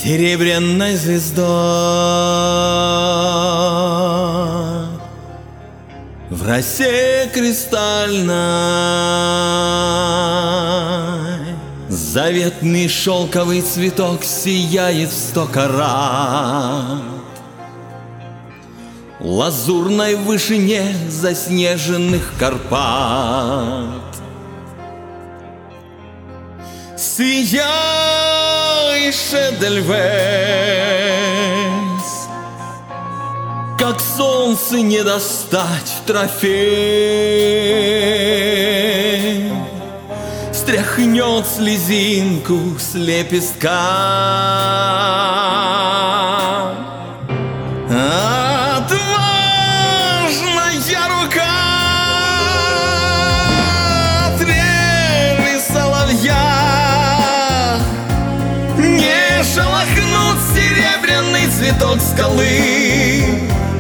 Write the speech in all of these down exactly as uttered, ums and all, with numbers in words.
Серебряной звездой в росе кристальной заветный шелковый цветок сияет в сто карат. Лазурной вышине заснеженных Карпат сияй, Эдельвейс, как солнце не достать трофей, стряхнет слезинку с лепестка. Отважная рука трели соловья, не шелохнут серебряный цветок скалы.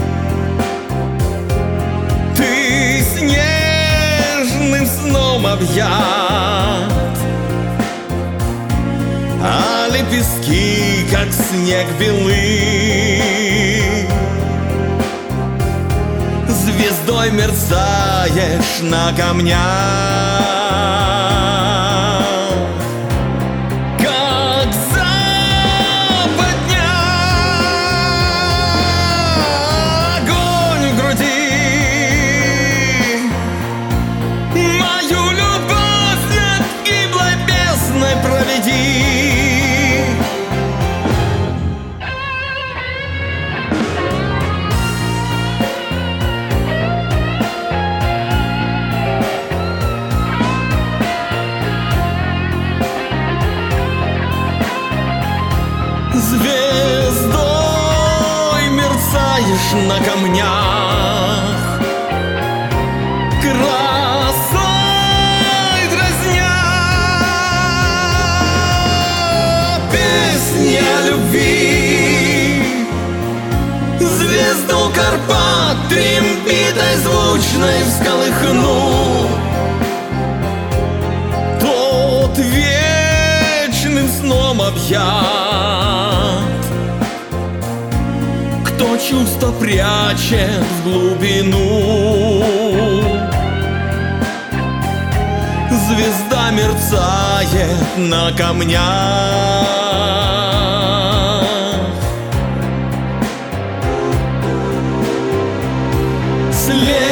Ты снежным сном объят, а лепестки, как снег, белы. Звездой мерцаешь на камнях, как западня. Огонь в груди, мою любовь над гиблой бездной проведи. Звездой мерцаешь на камнях, красой дразня. Песня любви звезду Карпат трембитой звучной всколыхну. Тот вечным сном объят, кто чувство прячет в глубину. Звезда мерцает на камнях. След